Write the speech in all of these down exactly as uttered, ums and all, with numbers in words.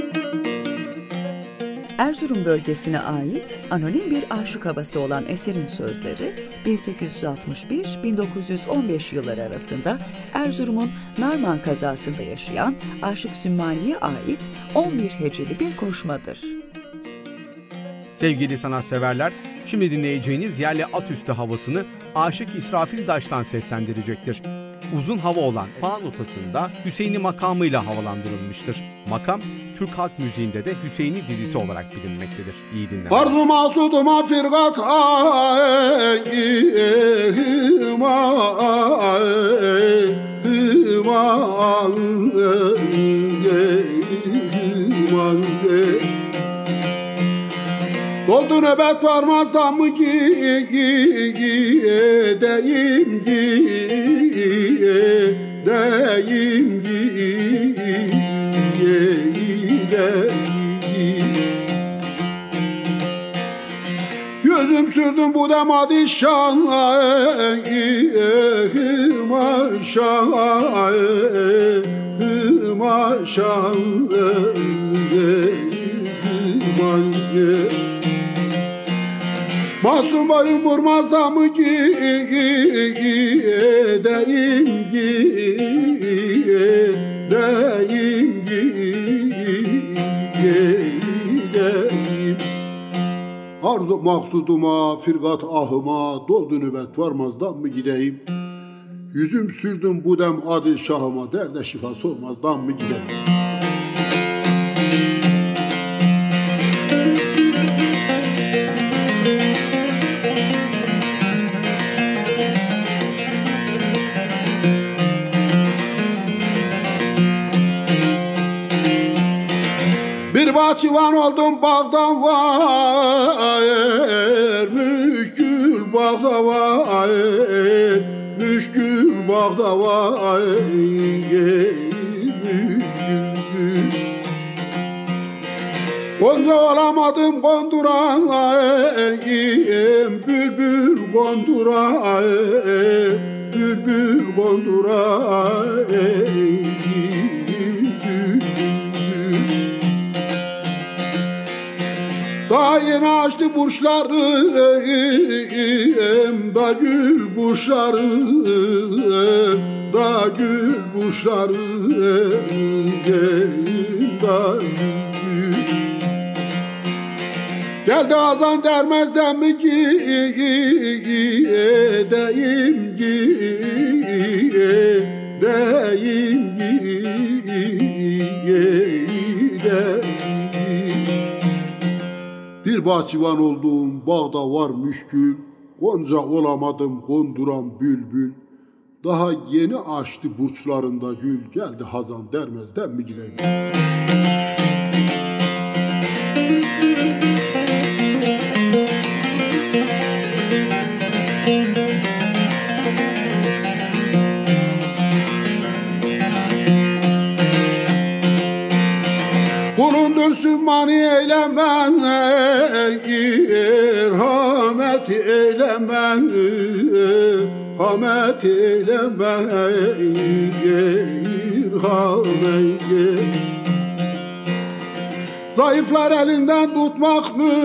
Erzurum bölgesine ait anonim bir aşık havası olan eserin sözleri bin sekiz yüz altmış bir - bin dokuz yüz on beş yılları arasında Erzurum'un Narman kazasında yaşayan Aşık Sümmani'ye ait on bir heceli bir koşmadır. Sevgili sanatseverler, şimdi dinleyeceğiniz yerli atüstü havasını Aşık İsrafil Daş'tan seslendirecektir. Uzun hava olan fa notasında Hüseyin'i makamıyla havalandırılmıştır. Makam, Türk halk müziğinde de Hüseyin'i dizisi olarak bilinmektedir. İyi dinlemeler. Arduma suduma firgat doldu nöbet varmazdan mı gideyim gideyim gideyim. Gözüm sürdüm bu dem adi şahıma şahıma şahıma masum boyun vurmazdan mı gideyim gideyim gideyim. Arzu maksuduma, firgat ahıma, doldu nöbet varmazdan mı gideyim? Yüzüm sürdüm bu dem adil şahıma, derde şifa sormazdan mı gideyim? Bir bahçıvan oldum bağdan var, müşkül bağda var, müşkül bağda var, müşkül. Gonca olamadım kondurayım, bülbül kondurayım, bülbül kondurayım. Daha yeni açtı burçlarım da gül burçlarım da gül burçlarım da gül. Geldi adam dermezden mi gideyim gideyim gideyim. Bir bahçıvan oldum, bağda var müşkül, gonca olamadım konduran bülbül. Daha yeni açtı burçlarında gül, geldi hazan dermezden mi gideyim? Bulundun sümmani eyleme, irhamet eyleme, hamet eyleme, irhamet. Zayıflar elinden tutmak mı,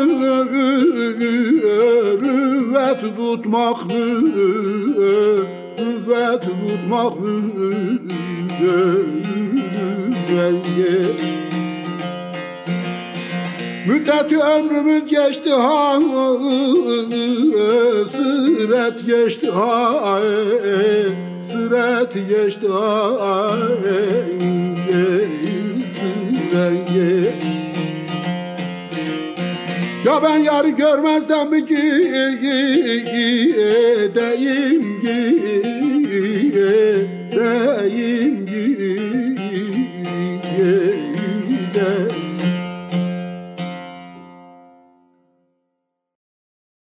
rüvvet tutmak mı, rüvvet tutmak mı, müddeti ömrümüz geçti ha, sıret geçti ha, sıret geçti ha, sıret. Ya ben yarı görmezden mi gideyim gideyim gideyim.